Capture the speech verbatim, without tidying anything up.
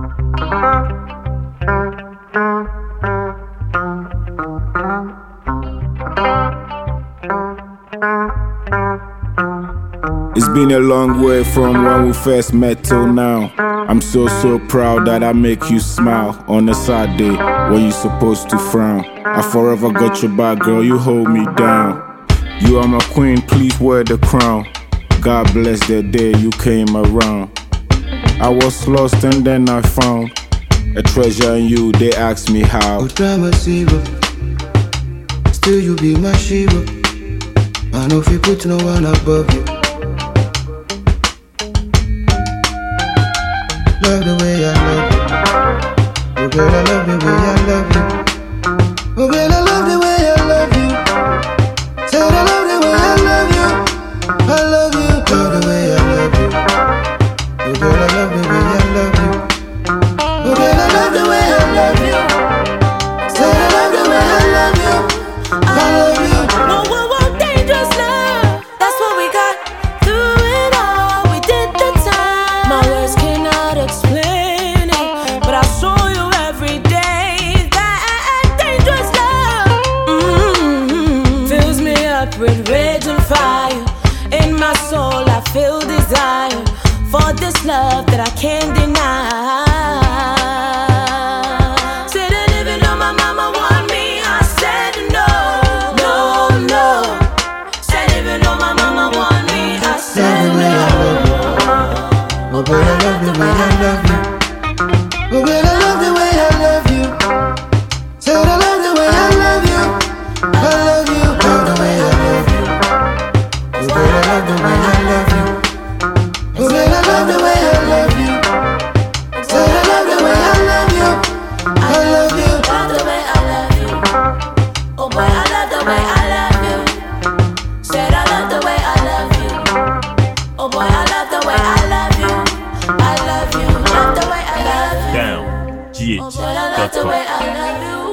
It's been a long way from when we first met till now. I'm so so proud that I make you smile on a sad day when you're supposed to frown. I forever got your back, girl, you hold me down. You are my queen, please wear the crown. God bless the day you came around. I was lost and then I found a treasure in you, they asked me how. Oh, drama zero, still you be my hero. I know if you put no one above you. Love the way I love you. Oh girl, I love the way I love you. Oh girl, I love the way I love you. Said I love the way I love you. I love you. Love the way I love you. Oh girl, I love the way I love you. Oh girl, I love the way I love you. Said I love the way I love you. I love you. Whoa, whoa, whoa, dangerous love. That's what we got through it all. We did the time. My words cannot explain it, but I'll show you every day that dangerous love mm-hmm. fills me up with rage and fire. In my soul I feel desire for this love that I can't deny. Said that even though my mama want me, I said no, no, no. Said even though my mama want me, I said no. Oh girl, I love the way I love you. Oh girl, I love the way I love you. Said I love the way I love you. I love you. Love the way I love you. Oh girl, I love the way I love you. Oh girl, I love the way I love you. Said I love the way I love you. I love you. Love the way I love you. Oh boy, I love the way I love you. Said I love the way I love you. Oh boy, I love the way I love you. I love you. Love the way I love you. Down, G H Oh boy, I love the way I love you.